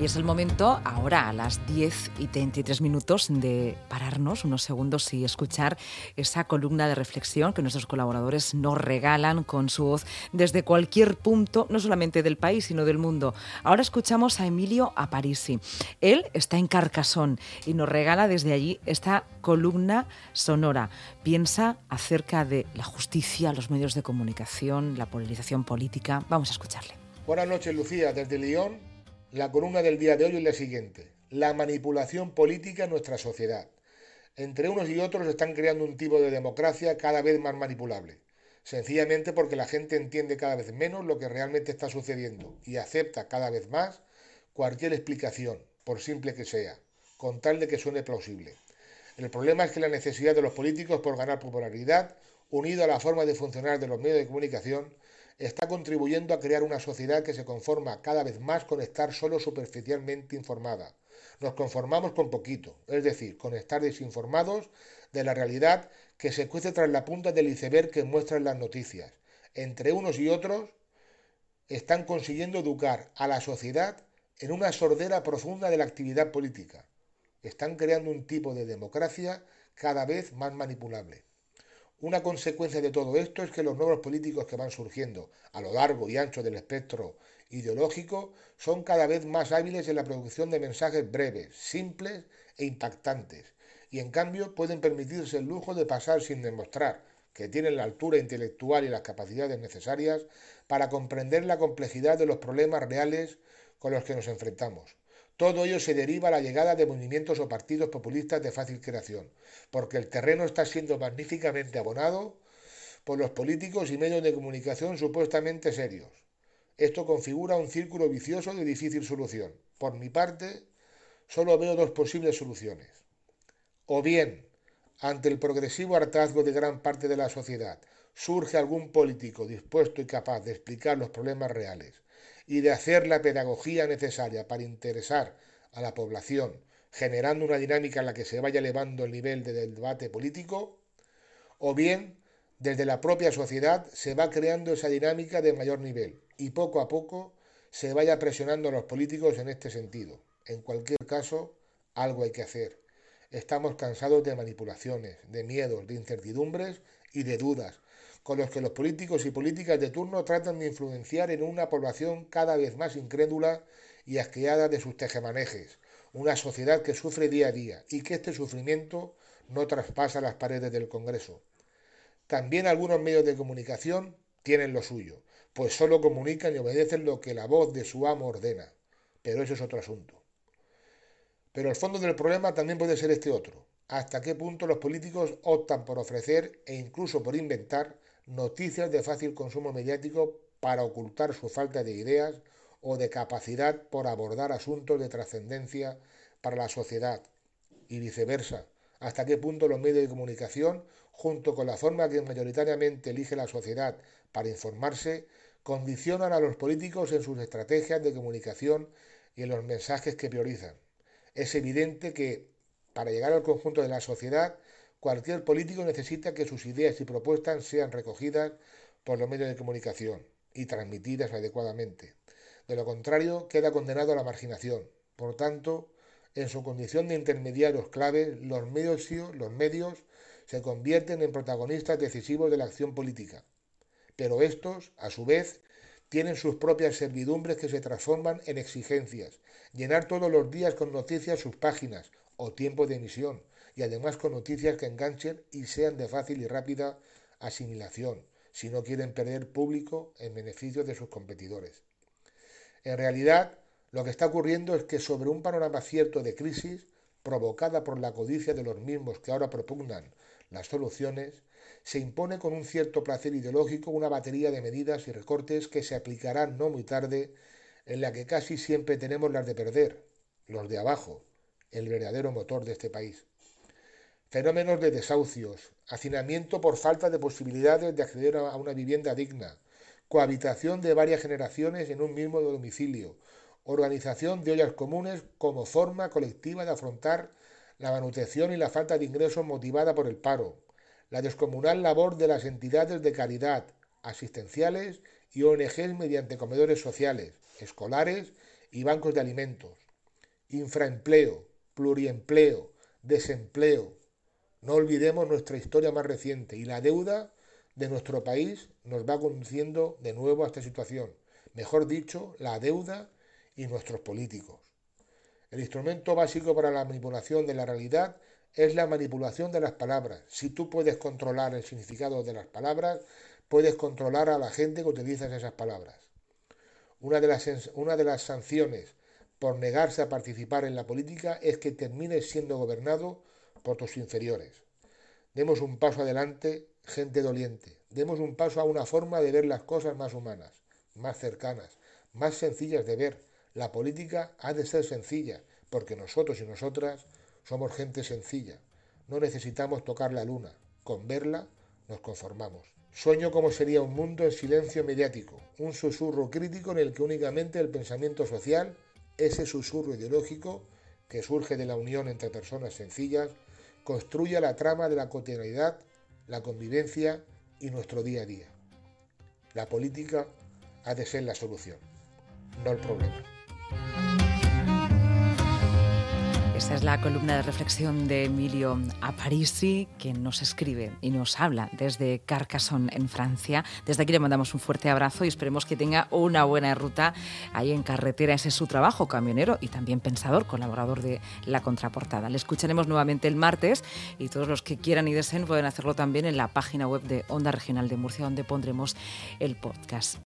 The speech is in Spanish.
Y es el momento, ahora a las 10:33, de pararnos unos segundos y escuchar esa columna de reflexión que nuestros colaboradores nos regalan con su voz desde cualquier punto, no solamente del país, sino del mundo. Ahora escuchamos a Emilio Aparici. Él está en Carcassonne y nos regala desde allí esta columna sonora. Piensa acerca de la justicia, los medios de comunicación, la polarización política. Vamos a escucharle. Buenas noches, Lucía. Desde Lyon, la columna del día de hoy es la siguiente: la manipulación política en nuestra sociedad. Entre unos y otros están creando un tipo de democracia cada vez más manipulable, sencillamente porque la gente entiende cada vez menos lo que realmente está sucediendo y acepta cada vez más cualquier explicación, por simple que sea, con tal de que suene plausible. El problema es que la necesidad de los políticos por ganar popularidad, unido a la forma de funcionar de los medios de comunicación, está contribuyendo a crear una sociedad que se conforma cada vez más con estar solo superficialmente informada. Nos conformamos con poquito, es decir, con estar desinformados de la realidad que se cuece tras la punta del iceberg que muestran las noticias. Entre unos y otros están consiguiendo educar a la sociedad en una sordera profunda de la actividad política. Están creando un tipo de democracia cada vez más manipulable. Una consecuencia de todo esto es que los nuevos políticos que van surgiendo a lo largo y ancho del espectro ideológico son cada vez más hábiles en la producción de mensajes breves, simples e impactantes, y en cambio pueden permitirse el lujo de pasar sin demostrar que tienen la altura intelectual y las capacidades necesarias para comprender la complejidad de los problemas reales con los que nos enfrentamos. Todo ello se deriva a la llegada de movimientos o partidos populistas de fácil creación, porque el terreno está siendo magníficamente abonado por los políticos y medios de comunicación supuestamente serios. Esto configura un círculo vicioso de difícil solución. Por mi parte, solo veo dos posibles soluciones. O bien, ante el progresivo hartazgo de gran parte de la sociedad, surge algún político dispuesto y capaz de explicar los problemas reales y de hacer la pedagogía necesaria para interesar a la población, generando una dinámica en la que se vaya elevando el nivel del debate político, o bien desde la propia sociedad se va creando esa dinámica de mayor nivel y poco a poco se vaya presionando a los políticos en este sentido. En cualquier caso, algo hay que hacer. Estamos cansados de manipulaciones, de miedos, de incertidumbres y de dudas, con los que los políticos y políticas de turno tratan de influenciar en una población cada vez más incrédula y asqueada de sus tejemanejes, una sociedad que sufre día a día y que este sufrimiento no traspasa las paredes del Congreso. También algunos medios de comunicación tienen lo suyo, pues solo comunican y obedecen lo que la voz de su amo ordena, pero eso es otro asunto. Pero el fondo del problema también puede ser este otro: hasta qué punto los políticos optan por ofrecer e incluso por inventar noticias de fácil consumo mediático para ocultar su falta de ideas o de capacidad por abordar asuntos de trascendencia para la sociedad, y viceversa. Hasta qué punto los medios de comunicación, junto con la forma que mayoritariamente elige la sociedad para informarse, condicionan a los políticos en sus estrategias de comunicación y en los mensajes que priorizan. Es evidente que, para llegar al conjunto de la sociedad, cualquier político necesita que sus ideas y propuestas sean recogidas por los medios de comunicación y transmitidas adecuadamente. De lo contrario, queda condenado a la marginación. Por tanto, en su condición de intermediarios claves, los medios se convierten en protagonistas decisivos de la acción política. Pero estos, a su vez, tienen sus propias servidumbres que se transforman en exigencias: llenar todos los días con noticias sus páginas o tiempo de emisión, y además con noticias que enganchen y sean de fácil y rápida asimilación, si no quieren perder público en beneficio de sus competidores. En realidad, lo que está ocurriendo es que sobre un panorama cierto de crisis, provocada por la codicia de los mismos que ahora propugnan las soluciones, se impone con un cierto placer ideológico una batería de medidas y recortes que se aplicarán no muy tarde, en la que casi siempre tenemos las de perder, los de abajo, el verdadero motor de este país. Fenómenos de desahucios, hacinamiento por falta de posibilidades de acceder a una vivienda digna, cohabitación de varias generaciones en un mismo domicilio, organización de ollas comunes como forma colectiva de afrontar la manutención y la falta de ingresos motivada por el paro, la descomunal labor de las entidades de caridad, asistenciales y ONGs mediante comedores sociales, escolares y bancos de alimentos, infraempleo, pluriempleo, desempleo. No olvidemos nuestra historia más reciente y la deuda de nuestro país nos va conduciendo de nuevo a esta situación. Mejor dicho, la deuda y nuestros políticos. El instrumento básico para la manipulación de la realidad es la manipulación de las palabras. Si tú puedes controlar el significado de las palabras, puedes controlar a la gente que utiliza esas palabras. Una de las sanciones por negarse a participar en la política es que termines siendo gobernado por tus inferiores. Demos un paso adelante, gente doliente. Demos un paso a una forma de ver las cosas más humanas, más cercanas, más sencillas de ver. La política ha de ser sencilla, porque nosotros y nosotras somos gente sencilla. No necesitamos tocar la luna. Con verla nos conformamos. Sueño cómo sería un mundo en silencio mediático, un susurro crítico en el que únicamente el pensamiento social, ese susurro ideológico que surge de la unión entre personas sencillas, construya la trama de la cotidianidad, la convivencia y nuestro día a día. La política ha de ser la solución, no el problema. Esta es la columna de reflexión de Emilio Aparici, que nos escribe y nos habla desde Carcassonne, en Francia. Desde aquí le mandamos un fuerte abrazo y esperemos que tenga una buena ruta ahí en carretera. Ese es su trabajo, camionero y también pensador, colaborador de La Contraportada. Le escucharemos nuevamente el martes y todos los que quieran y deseen pueden hacerlo también en la página web de Onda Regional de Murcia, donde pondremos el podcast.